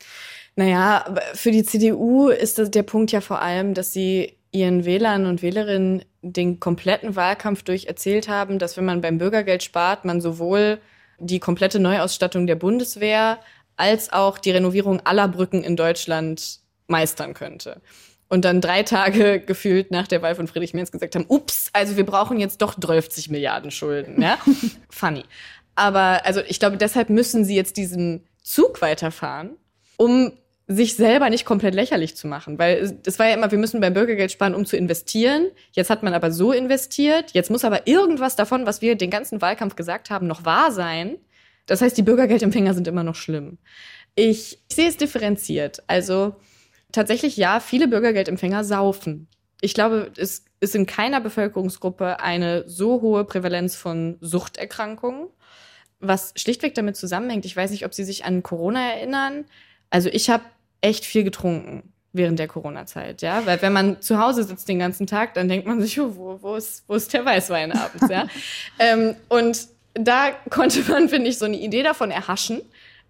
Naja, für die C D U ist das der Punkt ja vor allem, dass sie ihren Wählern und Wählerinnen den kompletten Wahlkampf durch erzählt haben, dass wenn man beim Bürgergeld spart, man sowohl die komplette Neuausstattung der Bundeswehr als auch die Renovierung aller Brücken in Deutschland meistern könnte. Und dann drei Tage gefühlt nach der Wahl von Friedrich Merz gesagt haben, ups, also wir brauchen jetzt doch dreißig Milliarden Schulden. Ja? Funny. Aber also ich glaube, deshalb müssen sie jetzt diesen Zug weiterfahren, um sich selber nicht komplett lächerlich zu machen. Weil es war ja immer, wir müssen beim Bürgergeld sparen, um zu investieren. Jetzt hat man aber so investiert. Jetzt muss aber irgendwas davon, was wir den ganzen Wahlkampf gesagt haben, noch wahr sein. Das heißt, die Bürgergeldempfänger sind immer noch schlimm. Ich, ich sehe es differenziert. Also tatsächlich, ja, viele Bürgergeldempfänger saufen. Ich glaube, es ist in keiner Bevölkerungsgruppe eine so hohe Prävalenz von Suchterkrankungen, was schlichtweg damit zusammenhängt. Ich weiß nicht, ob Sie sich an Corona erinnern. Also ich habe echt viel getrunken. während der Corona-Zeit, ja, weil wenn man zu Hause sitzt den ganzen Tag, dann denkt man sich, oh, wo, wo ist, wo ist der Weißwein abends, ja? ähm, und da konnte man, finde ich, so eine Idee davon erhaschen,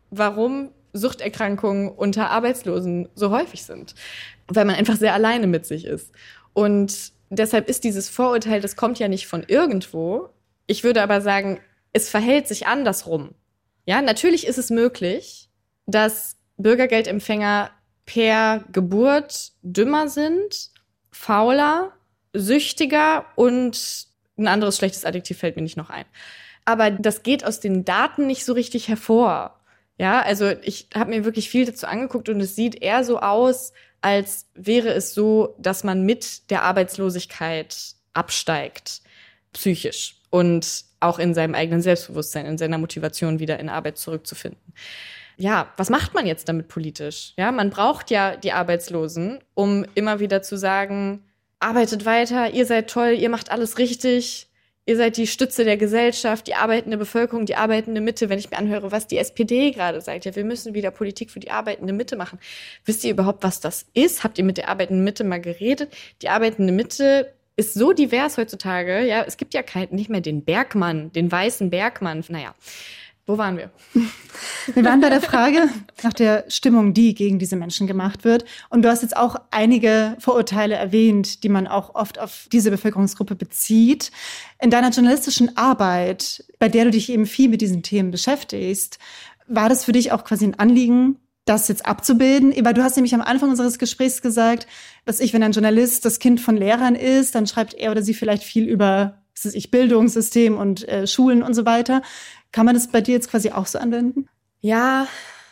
warum Suchterkrankungen unter Arbeitslosen so häufig sind, weil man einfach sehr alleine mit sich ist. Und deshalb ist dieses Vorurteil, das kommt ja nicht von irgendwo. Ich würde aber sagen, es verhält sich andersrum. Ja, natürlich ist es möglich, dass Bürgergeldempfänger per Geburt dümmer sind, fauler, süchtiger und ein anderes schlechtes Adjektiv fällt mir nicht noch ein. Aber das geht aus den Daten nicht so richtig hervor. Ja, also ich habe mir wirklich viel dazu angeguckt und es sieht eher so aus, als wäre es so, dass man mit der Arbeitslosigkeit absteigt, psychisch und auch in seinem eigenen Selbstbewusstsein, in seiner Motivation wieder in Arbeit zurückzufinden. Ja, was macht man jetzt damit politisch? Ja, man braucht ja die Arbeitslosen, um immer wieder zu sagen, arbeitet weiter, ihr seid toll, ihr macht alles richtig, ihr seid die Stütze der Gesellschaft, die arbeitende Bevölkerung, die arbeitende Mitte. Wenn ich mir anhöre, was die S P D gerade sagt, ja, wir müssen wieder Politik für die arbeitende Mitte machen. Wisst ihr überhaupt, was das ist? Habt ihr mit der arbeitenden Mitte mal geredet? Die arbeitende Mitte ist so divers heutzutage. Ja, es gibt ja kein, nicht mehr den Bergmann, den weißen Bergmann. Naja, wo waren wir? Wir waren bei der Frage nach der Stimmung, die gegen diese Menschen gemacht wird. Und du hast jetzt auch einige Vorurteile erwähnt, die man auch oft auf diese Bevölkerungsgruppe bezieht. In deiner journalistischen Arbeit, bei der du dich eben viel mit diesen Themen beschäftigst, war das für dich auch quasi ein Anliegen, das jetzt abzubilden? Weil du hast nämlich am Anfang unseres Gesprächs gesagt, dass ich, wenn ein Journalist das Kind von Lehrern ist, dann schreibt er oder sie vielleicht viel über, was weiß ich, Bildungssystem und äh, Schulen und so weiter. Kann man das bei dir jetzt quasi auch so anwenden? Ja,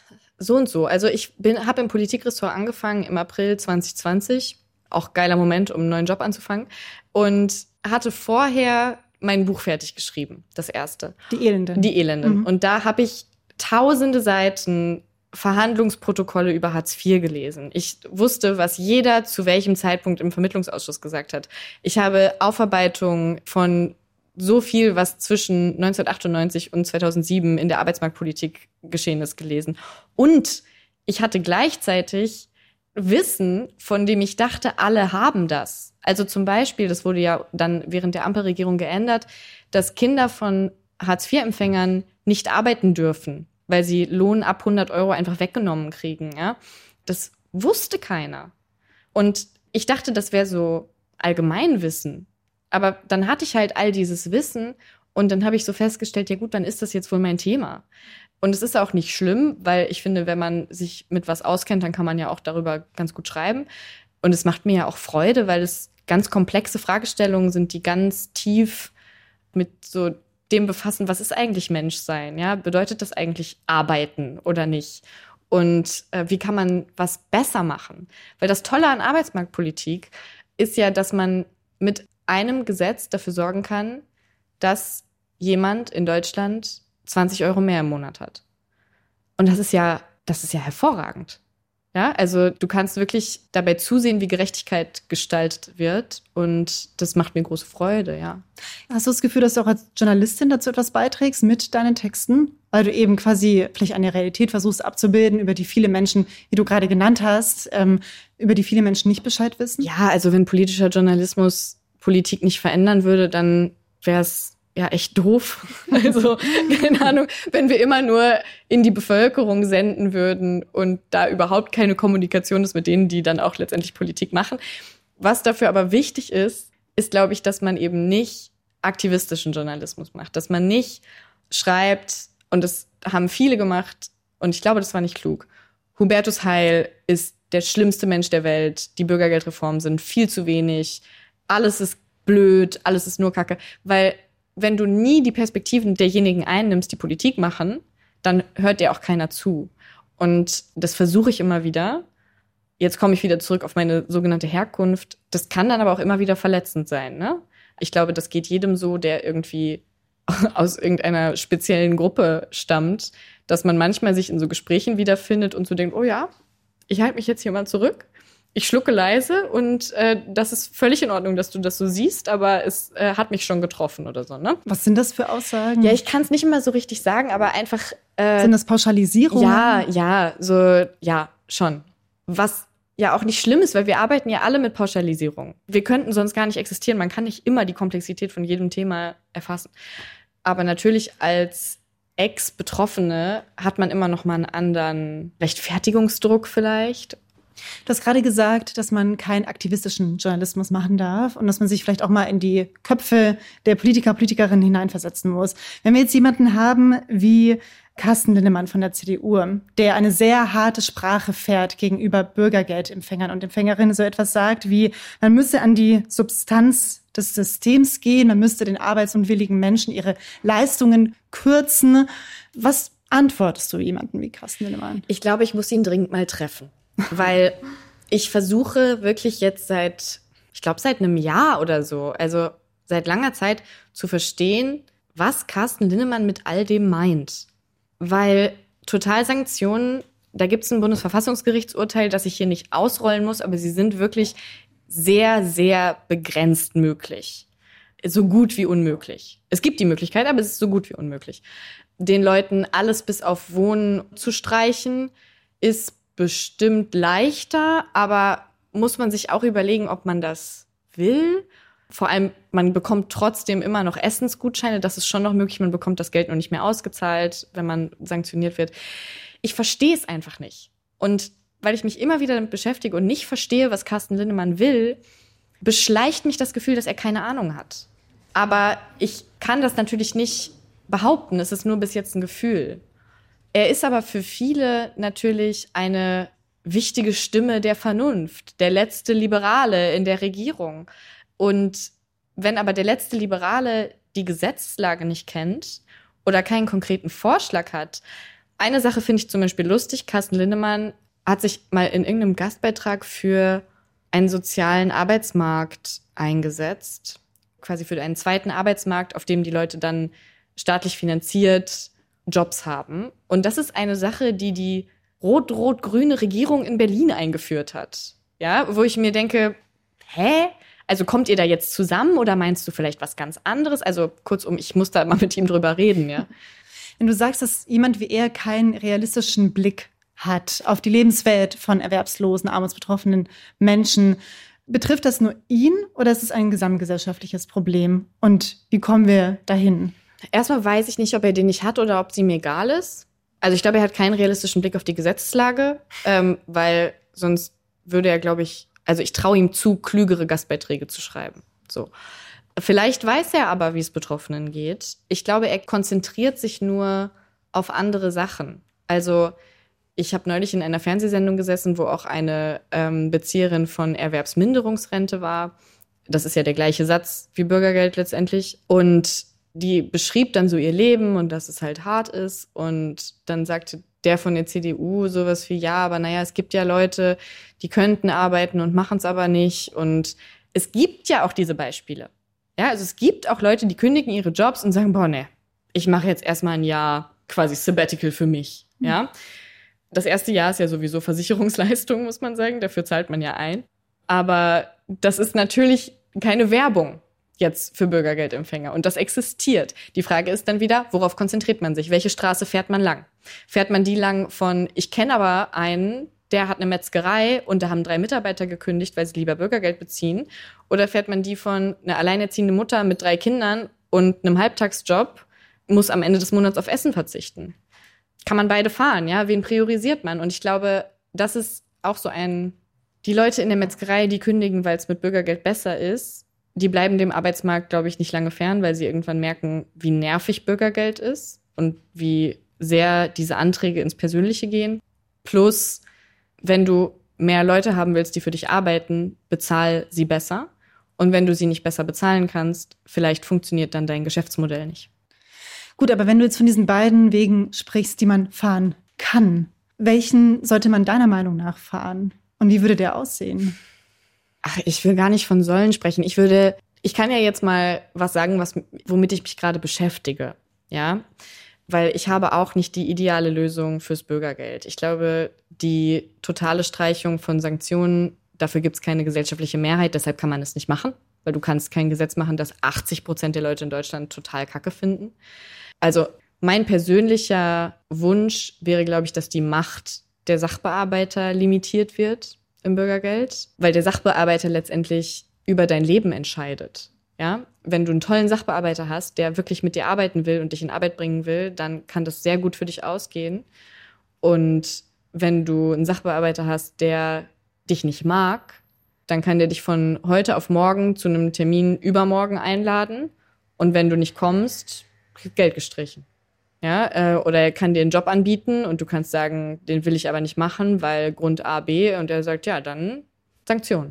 so und so. Also ich bin, habe im Politikressort angefangen im April zwanzig zwanzig. Auch geiler Moment, um einen neuen Job anzufangen. Und hatte vorher mein Buch fertig geschrieben, das erste. Die Elenden. Die Elenden. Mhm. Und da habe ich tausende Seiten Verhandlungsprotokolle über Hartz vier gelesen. Ich wusste, was jeder zu welchem Zeitpunkt im Vermittlungsausschuss gesagt hat. Ich habe Aufarbeitungen von so viel, was zwischen neunzehnhundertachtundneunzig und zweitausendsieben in der Arbeitsmarktpolitik geschehen ist, gelesen. Und ich hatte gleichzeitig Wissen, von dem ich dachte, alle haben das. Also zum Beispiel, das wurde ja dann während der Ampelregierung geändert, dass Kinder von Hartz vier Empfängern nicht arbeiten dürfen, weil sie Lohn ab hundert Euro einfach weggenommen kriegen. Ja? Das wusste keiner. Und ich dachte, das wäre so Allgemeinwissen. Aber dann hatte ich halt all dieses Wissen und dann habe ich so festgestellt, ja gut, dann ist das jetzt wohl mein Thema. Und es ist auch nicht schlimm, weil ich finde, wenn man sich mit was auskennt, dann kann man ja auch darüber ganz gut schreiben. Und es macht mir ja auch Freude, weil es ganz komplexe Fragestellungen sind, die ganz tief mit so dem befassen, was ist eigentlich Menschsein? Ja? Bedeutet das eigentlich arbeiten oder nicht? Und äh, wie kann man was besser machen? Weil das Tolle an Arbeitsmarktpolitik ist ja, dass man mit einem Gesetz dafür sorgen kann, dass jemand in Deutschland zwanzig Euro mehr im Monat hat. Und das ist ja, das ist ja hervorragend. Ja, also du kannst wirklich dabei zusehen, wie Gerechtigkeit gestaltet wird. Und das macht mir große Freude, ja. Hast du das Gefühl, dass du auch als Journalistin dazu etwas beiträgst mit deinen Texten? Weil du eben quasi vielleicht eine Realität versuchst abzubilden, über die viele Menschen, wie du gerade genannt hast, ähm, über die viele Menschen nicht Bescheid wissen? Ja, also wenn politischer Journalismus Politik nicht verändern würde, dann wäre es ja echt doof. Also, keine Ahnung, wenn wir immer nur in die Bevölkerung senden würden und da überhaupt keine Kommunikation ist mit denen, die dann auch letztendlich Politik machen. Was dafür aber wichtig ist, ist, glaube ich, dass man eben nicht aktivistischen Journalismus macht. Dass man nicht schreibt, und das haben viele gemacht, und ich glaube, das war nicht klug. Hubertus Heil ist der schlimmste Mensch der Welt. Die Bürgergeldreformen sind viel zu wenig. Alles ist blöd, alles ist nur Kacke. Weil wenn du nie die Perspektiven derjenigen einnimmst, die Politik machen, dann hört dir auch keiner zu. Und das versuche ich immer wieder. Jetzt komme ich wieder zurück auf meine sogenannte Herkunft. Das kann dann aber auch immer wieder verletzend sein, ne? Ich glaube, das geht jedem so, der irgendwie aus irgendeiner speziellen Gruppe stammt, dass man manchmal sich in so Gesprächen wiederfindet und so denkt, oh ja, ich halte mich jetzt hier mal zurück. Ich schlucke leise und äh, das ist völlig in Ordnung, dass du das so siehst, aber es äh, hat mich schon getroffen oder so, ne? Was sind das für Aussagen? Ja, ich kann es nicht immer so richtig sagen, aber einfach... Äh, sind das Pauschalisierungen? Ja, ja, so, ja, schon. Was ja auch nicht schlimm ist, weil wir arbeiten ja alle mit Pauschalisierung. Wir könnten sonst gar nicht existieren. Man kann nicht immer die Komplexität von jedem Thema erfassen. Aber natürlich als Ex-Betroffene hat man immer noch mal einen anderen Rechtfertigungsdruck vielleicht. Du hast gerade gesagt, dass man keinen aktivistischen Journalismus machen darf und dass man sich vielleicht auch mal in die Köpfe der Politiker, Politikerinnen hineinversetzen muss. Wenn wir jetzt jemanden haben wie Carsten Linnemann von der C D U, der eine sehr harte Sprache fährt gegenüber Bürgergeldempfängern und Empfängerinnen, so etwas sagt wie, man müsse an die Substanz des Systems gehen, man müsste den arbeitsunwilligen Menschen ihre Leistungen kürzen. Was antwortest du jemandem wie Carsten Linnemann? Ich glaube, ich muss ihn dringend mal treffen, weil ich versuche wirklich jetzt seit, ich glaube seit einem Jahr oder so, also seit langer Zeit zu verstehen, was Carsten Linnemann mit all dem meint. Weil Totalsanktionen, da gibt es ein Bundesverfassungsgerichtsurteil, das ich hier nicht ausrollen muss, aber sie sind wirklich sehr, sehr begrenzt möglich. So gut wie unmöglich. Es gibt die Möglichkeit, aber es ist so gut wie unmöglich. Den Leuten alles bis auf Wohnen zu streichen, ist bestimmt leichter, aber muss man sich auch überlegen, ob man das will. Vor allem, man bekommt trotzdem immer noch Essensgutscheine. Das ist schon noch möglich. Man bekommt das Geld noch nicht mehr ausgezahlt, wenn man sanktioniert wird. Ich verstehe es einfach nicht. Und weil ich mich immer wieder damit beschäftige und nicht verstehe, was Carsten Linnemann will, beschleicht mich das Gefühl, dass er keine Ahnung hat. Aber ich kann das natürlich nicht behaupten. Es ist nur bis jetzt ein Gefühl. Er ist aber für viele natürlich eine wichtige Stimme der Vernunft, der letzte Liberale in der Regierung. Und wenn aber der letzte Liberale die Gesetzeslage nicht kennt oder keinen konkreten Vorschlag hat, eine Sache finde ich zum Beispiel lustig, Carsten Linnemann hat sich mal in irgendeinem Gastbeitrag für einen sozialen Arbeitsmarkt eingesetzt, quasi für einen zweiten Arbeitsmarkt, auf dem die Leute dann staatlich finanziert Jobs haben. Und das ist eine Sache, die die rot-rot-grüne Regierung in Berlin eingeführt hat. Ja, wo ich mir denke, hä? Also kommt ihr da jetzt zusammen oder meinst du vielleicht was ganz anderes? Also kurzum, ich muss da mal mit ihm drüber reden, ja. Wenn du sagst, dass jemand wie er keinen realistischen Blick hat auf die Lebenswelt von erwerbslosen, armutsbetroffenen Menschen, betrifft das nur ihn oder ist es ein gesamtgesellschaftliches Problem? Und wie kommen wir dahin? Erstmal weiß ich nicht, ob er den nicht hat oder ob es ihm egal ist. Also ich glaube, er hat keinen realistischen Blick auf die Gesetzeslage, ähm, weil sonst würde er, glaube ich, also ich traue ihm zu, klügere Gastbeiträge zu schreiben. So. Vielleicht weiß er aber, wie es Betroffenen geht. Ich glaube, er konzentriert sich nur auf andere Sachen. Also ich habe neulich in einer Fernsehsendung gesessen, wo auch eine ähm, Bezieherin von Erwerbsminderungsrente war. Das ist ja der gleiche Satz wie Bürgergeld letztendlich. Und die beschrieb dann so ihr Leben und dass es halt hart ist. Und dann sagte der von der C D U sowas wie, ja, aber naja, es gibt ja Leute, die könnten arbeiten und machen es aber nicht. Und es gibt ja auch diese Beispiele. Ja, also es gibt auch Leute, die kündigen ihre Jobs und sagen, boah, ne, ich mache jetzt erstmal ein Jahr quasi Sabbatical für mich. Mhm. Ja, das erste Jahr ist ja sowieso Versicherungsleistung, muss man sagen. Dafür zahlt man ja ein. Aber das ist natürlich keine Werbung jetzt für Bürgergeldempfänger. Und das existiert. Die Frage ist dann wieder, worauf konzentriert man sich? Welche Straße fährt man lang? Fährt man die lang von, ich kenne aber einen, der hat eine Metzgerei und da haben drei Mitarbeiter gekündigt, weil sie lieber Bürgergeld beziehen? Oder fährt man die von einer alleinerziehenden Mutter mit drei Kindern und einem Halbtagsjob, muss am Ende des Monats auf Essen verzichten? Kann man beide fahren, ja? Wen priorisiert man? Und ich glaube, das ist auch so ein, die Leute in der Metzgerei, die kündigen, weil es mit Bürgergeld besser ist, die bleiben dem Arbeitsmarkt, glaube ich, nicht lange fern, weil sie irgendwann merken, wie nervig Bürgergeld ist und wie sehr diese Anträge ins Persönliche gehen. Plus, wenn du mehr Leute haben willst, die für dich arbeiten, bezahl sie besser. Und wenn du sie nicht besser bezahlen kannst, vielleicht funktioniert dann dein Geschäftsmodell nicht. Gut, aber wenn du jetzt von diesen beiden Wegen sprichst, die man fahren kann, welchen sollte man deiner Meinung nach fahren? Und wie würde der aussehen? Ach, ich will gar nicht von sollen sprechen. Ich würde, ich kann ja jetzt mal was sagen, was, womit ich mich gerade beschäftige, ja, weil ich habe auch nicht die ideale Lösung fürs Bürgergeld. Ich glaube, die totale Streichung von Sanktionen, dafür gibt es keine gesellschaftliche Mehrheit, deshalb kann man es nicht machen, weil du kannst kein Gesetz machen, das achtzig Prozent der Leute in Deutschland total kacke finden. Also mein persönlicher Wunsch wäre, glaube ich, dass die Macht der Sachbearbeiter limitiert wird. im Bürgergeld, weil der Sachbearbeiter letztendlich über dein Leben entscheidet. Ja, wenn du einen tollen Sachbearbeiter hast, der wirklich mit dir arbeiten will und dich in Arbeit bringen will, dann kann das sehr gut für dich ausgehen. Und wenn du einen Sachbearbeiter hast, der dich nicht mag, dann kann der dich von heute auf morgen zu einem Termin übermorgen einladen. Und wenn du nicht kommst, kriegst Geld gestrichen. Ja, äh, oder er kann dir einen Job anbieten und du kannst sagen, den will ich aber nicht machen, weil Grund A, B. Und er sagt, ja, dann Sanktionen.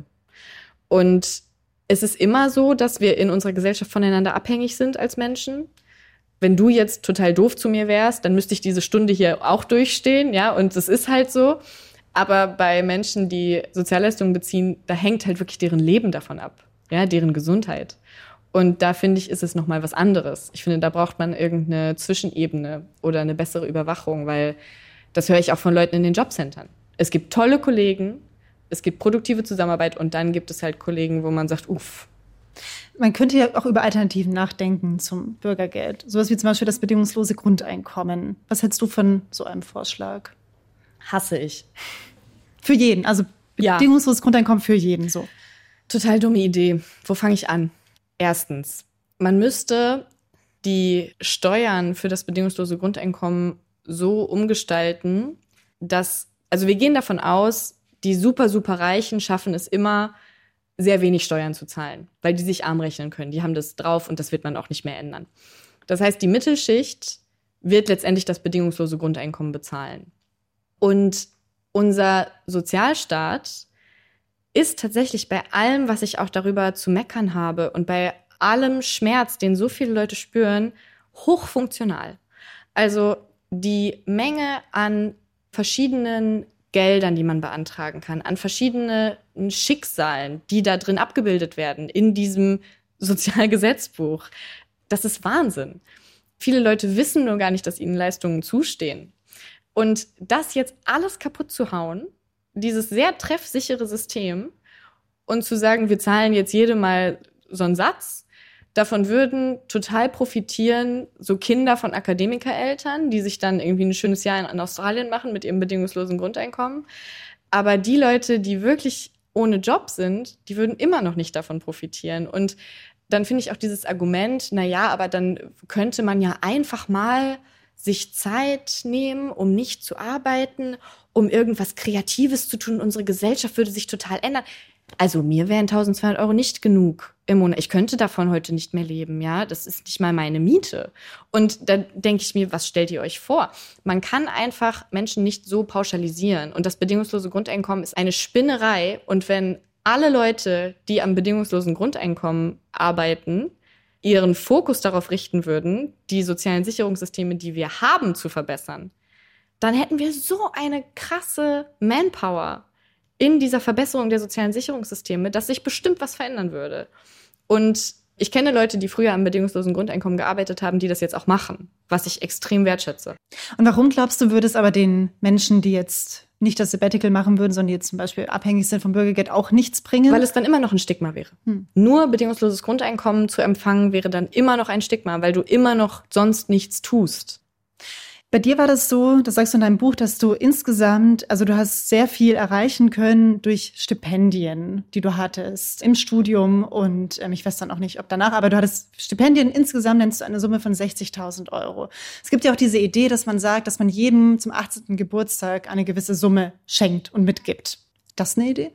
Und es ist immer so, dass wir in unserer Gesellschaft voneinander abhängig sind als Menschen. Wenn du jetzt total doof zu mir wärst, dann müsste ich diese Stunde hier auch durchstehen, ja, und es ist halt so. Aber bei Menschen, die Sozialleistungen beziehen, da hängt halt wirklich deren Leben davon ab, ja, deren Gesundheit. Und da finde ich, ist es nochmal was anderes. Ich finde, da braucht man irgendeine Zwischenebene oder eine bessere Überwachung, weil das höre ich auch von Leuten in den Jobcentern. Es gibt tolle Kollegen, es gibt produktive Zusammenarbeit und dann gibt es halt Kollegen, wo man sagt, uff. Man könnte ja auch über Alternativen nachdenken zum Bürgergeld. Sowas wie zum Beispiel das bedingungslose Grundeinkommen. Was hältst du von so einem Vorschlag? Hasse ich. Für jeden, also bedingungsloses ja. Grundeinkommen für jeden, so. Total dumme Idee. Wo fange ich an? Erstens, man müsste die Steuern für das bedingungslose Grundeinkommen so umgestalten, dass, also wir gehen davon aus, die super, super Reichen schaffen es immer, sehr wenig Steuern zu zahlen, weil die sich arm rechnen können. Die haben das drauf und das wird man auch nicht mehr ändern. Das heißt, die Mittelschicht wird letztendlich das bedingungslose Grundeinkommen bezahlen. Und unser Sozialstaat ist tatsächlich bei allem, was ich auch darüber zu meckern habe und bei allem Schmerz, den so viele Leute spüren, hochfunktional. Also die Menge an verschiedenen Geldern, die man beantragen kann, an verschiedenen Schicksalen, die da drin abgebildet werden, in diesem Sozialgesetzbuch. Das ist Wahnsinn. Viele Leute wissen nur gar nicht, dass ihnen Leistungen zustehen. Und das jetzt alles kaputt zu hauen, dieses sehr treffsichere System, und zu sagen, wir zahlen jetzt jedem mal so einen Satz, davon würden total profitieren so Kinder von Akademikereltern, die sich dann irgendwie ein schönes Jahr in Australien machen mit ihrem bedingungslosen Grundeinkommen. Aber die Leute, die wirklich ohne Job sind, die würden immer noch nicht davon profitieren. Und dann finde ich auch dieses Argument, na ja, aber dann könnte man ja einfach mal sich Zeit nehmen, um nicht zu arbeiten, um irgendwas Kreatives zu tun. Unsere Gesellschaft würde sich total ändern. Also mir wären eintausendzweihundert Euro nicht genug im Monat. Ich könnte davon heute nicht mehr leben, ja. Das ist nicht mal meine Miete. Und da denke ich mir, was stellt ihr euch vor? Man kann einfach Menschen nicht so pauschalisieren. Und das bedingungslose Grundeinkommen ist eine Spinnerei. Und wenn alle Leute, die am bedingungslosen Grundeinkommen arbeiten, ihren Fokus darauf richten würden, die sozialen Sicherungssysteme, die wir haben, zu verbessern, dann hätten wir so eine krasse Manpower in dieser Verbesserung der sozialen Sicherungssysteme, dass sich bestimmt was verändern würde. Und ich kenne Leute, die früher am bedingungslosen Grundeinkommen gearbeitet haben, die das jetzt auch machen, was ich extrem wertschätze. Und warum glaubst du, würde es aber den Menschen, die jetzt nicht das Sabbatical machen würden, sondern die jetzt zum Beispiel abhängig sind vom Bürgergeld, auch nichts bringen? Weil es dann immer noch ein Stigma wäre. Hm. Nur bedingungsloses Grundeinkommen zu empfangen, wäre dann immer noch ein Stigma, weil du immer noch sonst nichts tust. Bei dir war das so, das sagst du in deinem Buch, dass du insgesamt, also du hast sehr viel erreichen können durch Stipendien, die du hattest im Studium und ähm, ich weiß dann auch nicht, ob danach, aber du hattest Stipendien, insgesamt nennst du eine Summe von sechzigtausend Euro. Es gibt ja auch diese Idee, dass man sagt, dass man jedem zum achtzehnten Geburtstag eine gewisse Summe schenkt und mitgibt. Das eine Idee?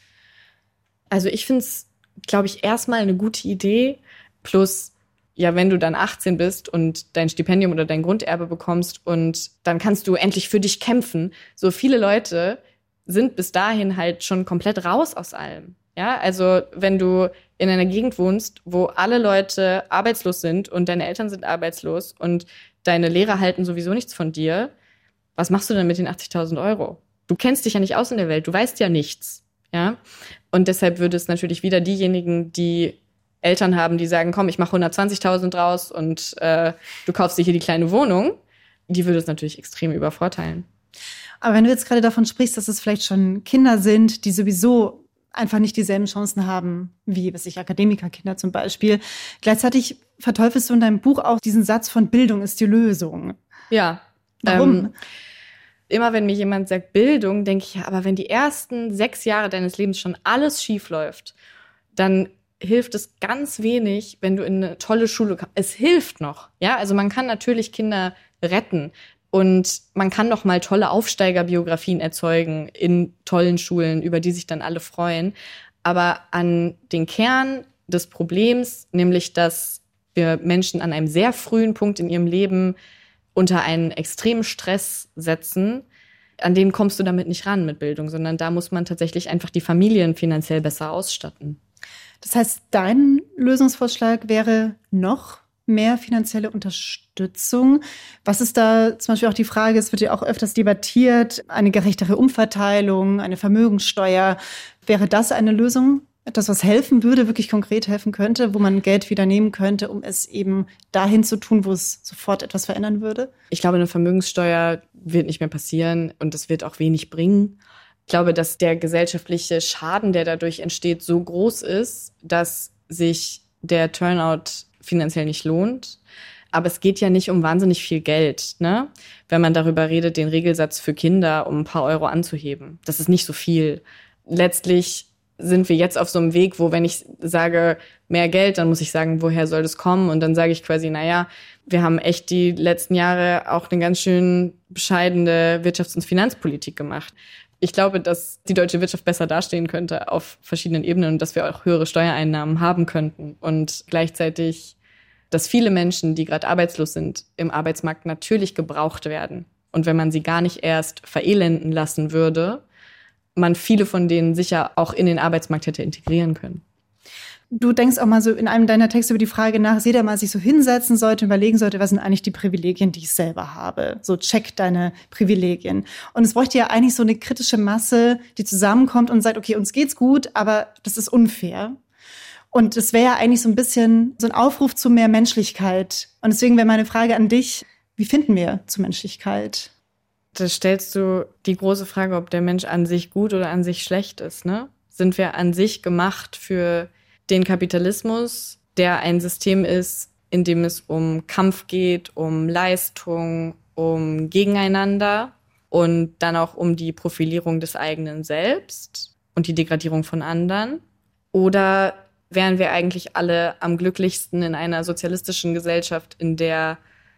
Also ich finde es, glaube ich, erstmal eine gute Idee, plus ja, wenn du dann achtzehn bist und dein Stipendium oder dein Grunderbe bekommst und dann kannst du endlich für dich kämpfen. So viele Leute sind bis dahin halt schon komplett raus aus allem. Ja, also wenn du in einer Gegend wohnst, wo alle Leute arbeitslos sind und deine Eltern sind arbeitslos und deine Lehrer halten sowieso nichts von dir, was machst du denn mit den achtzigtausend Euro? Du kennst dich ja nicht aus in der Welt, du weißt ja nichts. Ja, und deshalb würde es natürlich wieder diejenigen, die Eltern haben, die sagen, komm, ich mache hundertzwanzigtausend draus und äh, du kaufst dir hier die kleine Wohnung, die würde es natürlich extrem übervorteilen. Aber wenn du jetzt gerade davon sprichst, dass es vielleicht schon Kinder sind, die sowieso einfach nicht dieselben Chancen haben wie, was ich, Akademikerkinder zum Beispiel. Gleichzeitig verteufelst du in deinem Buch auch diesen Satz von Bildung ist die Lösung. Ja. Warum? Ähm, immer wenn mir jemand sagt Bildung, denke ich, ja, aber wenn die ersten sechs Jahre deines Lebens schon alles schief läuft, dann hilft es ganz wenig, wenn du in eine tolle Schule kommst. Es hilft noch, ja, also man kann natürlich Kinder retten und man kann noch mal tolle Aufsteigerbiografien erzeugen in tollen Schulen, über die sich dann alle freuen. Aber an den Kern des Problems, nämlich dass wir Menschen an einem sehr frühen Punkt in ihrem Leben unter einen extremen Stress setzen, an den kommst du damit nicht ran mit Bildung, sondern da muss man tatsächlich einfach die Familien finanziell besser ausstatten. Das heißt, dein Lösungsvorschlag wäre noch mehr finanzielle Unterstützung. Was ist da zum Beispiel auch die Frage, es wird ja auch öfters debattiert, eine gerechtere Umverteilung, eine Vermögenssteuer. Wäre das eine Lösung? Etwas, was helfen würde, wirklich konkret helfen könnte, wo man Geld wieder nehmen könnte, um es eben dahin zu tun, wo es sofort etwas verändern würde? Ich glaube, eine Vermögenssteuer wird nicht mehr passieren und es wird auch wenig bringen. Ich glaube, dass der gesellschaftliche Schaden, der dadurch entsteht, so groß ist, dass sich der Turnout finanziell nicht lohnt. Aber es geht ja nicht um wahnsinnig viel Geld, ne? Wenn man darüber redet, den Regelsatz für Kinder um ein paar Euro anzuheben. Das ist nicht so viel. Letztlich sind wir jetzt auf so einem Weg, wo wenn ich sage, mehr Geld, dann muss ich sagen, woher soll das kommen? Und dann sage ich quasi, naja, wir haben echt die letzten Jahre auch eine ganz schön bescheidene Wirtschafts- und Finanzpolitik gemacht. Ich glaube, dass die deutsche Wirtschaft besser dastehen könnte auf verschiedenen Ebenen und dass wir auch höhere Steuereinnahmen haben könnten. Und gleichzeitig, dass viele Menschen, die gerade arbeitslos sind, im Arbeitsmarkt natürlich gebraucht werden. Und wenn man sie gar nicht erst verelenden lassen würde, man viele von denen sicher auch in den Arbeitsmarkt hätte integrieren können. Du denkst auch mal so in einem deiner Texte über die Frage nach, dass jeder mal sich so hinsetzen sollte, überlegen sollte, was sind eigentlich die Privilegien, die ich selber habe. So check deine Privilegien. Und es bräuchte ja eigentlich so eine kritische Masse, die zusammenkommt und sagt, okay, uns geht's gut, aber das ist unfair. Und es wäre ja eigentlich so ein bisschen so ein Aufruf zu mehr Menschlichkeit. Und deswegen wäre meine Frage an dich, wie finden wir zur Menschlichkeit? Da stellst du die große Frage, ob der Mensch an sich gut oder an sich schlecht ist, ne? Sind wir an sich gemacht für den Kapitalismus, der ein System ist, in dem es um Kampf geht, um Leistung, um Gegeneinander und dann auch um die Profilierung des eigenen Selbst und die Degradierung von anderen? Oder wären wir eigentlich alle am glücklichsten in einer sozialistischen Gesellschaft, in der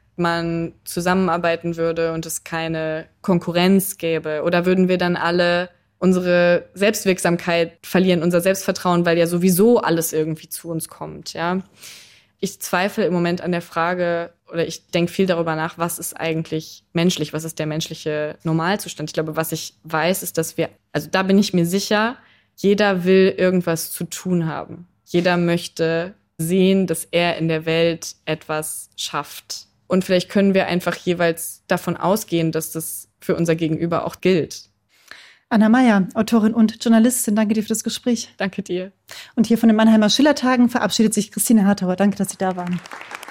man zusammenarbeiten würde und es keine Konkurrenz gäbe? Oder würden wir dann alle unsere Selbstwirksamkeit verlieren, unser Selbstvertrauen, weil ja sowieso alles irgendwie zu uns kommt, ja? Ich zweifle im Moment an der Frage, oder ich denke viel darüber nach, was ist eigentlich menschlich, was ist der menschliche Normalzustand? Ich glaube, was ich weiß, ist, dass wir, also da bin ich mir sicher, jeder will irgendwas zu tun haben. Jeder möchte sehen, dass er in der Welt etwas schafft. Und vielleicht können wir einfach jeweils davon ausgehen, dass das für unser Gegenüber auch gilt. Anna Meyer, Autorin und Journalistin, danke dir für das Gespräch. Danke dir. Und hier von den Mannheimer Schillertagen verabschiedet sich Christine Hartauer. Danke, dass Sie da waren.